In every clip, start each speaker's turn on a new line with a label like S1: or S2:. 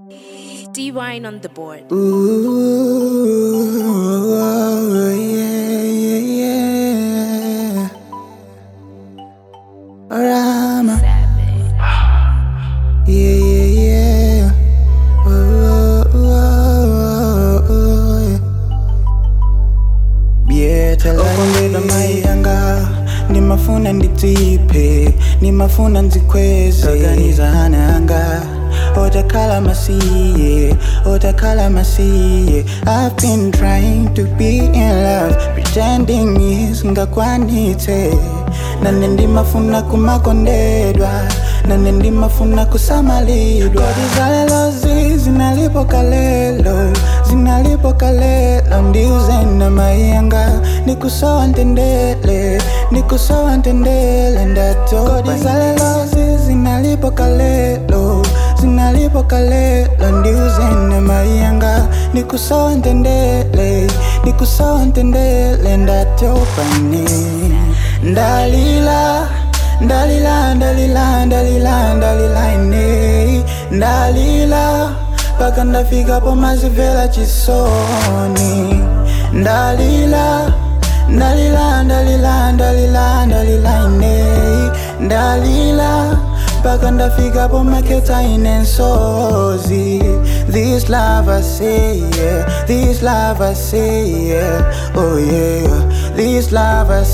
S1: D-Wine on the board.
S2: Ooh, yeah. Rama. Yeah. Okongela mayanga nimafuna nditipe nimafuna nzikweze kaganiza hananga otakala masiye I've been trying to be in love pretending isingakwanite nane ndimafuna kumakondedwa nane ndimafuna kusamalidwa kodizalelozi zinalipo kalelo ndiuzena mayanga nikusowa ntendele ndatopa kodizalelozi zinalipo kalelo ndiuzena mayanga nikusowa ntendele ndatopane ndalila paka ndafika po mazivela chisoni ndalila paka ndafika po maketa inensozi this love I say yeah oh yeah this love I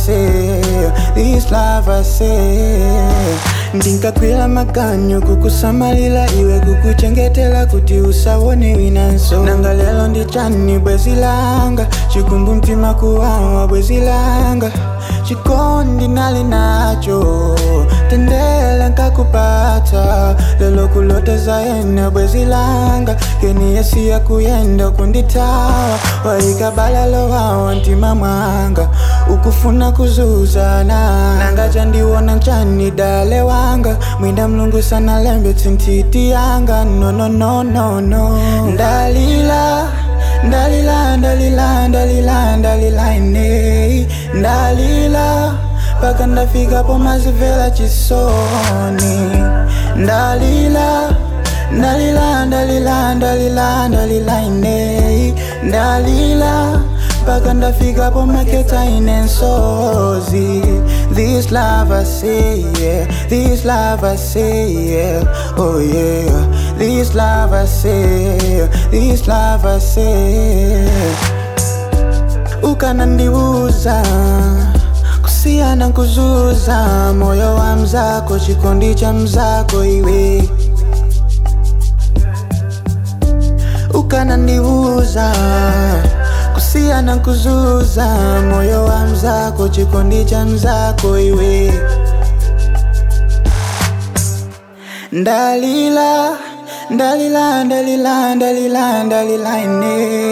S2: say ndinkakwila maganyo kukusamalila iwe kukuchengetela kuti usawone winanso nanga lelo ndichani bwezilanga chikumbu mtima kuwawa bwezilanga chikondi nali nacho tendele nkakupata lelo kulota zaena bwezilanga keni yesi ya kuyenda kunditawa waikabalalo wawa ntima mwanga ukufuna kuzuzana nanga chandiwona nchani dale wanga mwinda mlungu sana lembe tintiti yanga no ndalila paka ndafika po mazivela chisoni ndalila paka ndafika po maketa inensozi this love I say yeah oh yeah this love I say ukanandiuza kusia na kuzuza moyo wa mzako chikondi cha mzako iwe ukanandiuza kusia na kuzuza moyo wa mzako chikondi cha mzako iwe ndalila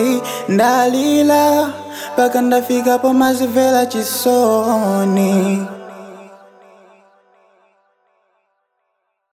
S2: paka ndafika po mazivela chisoni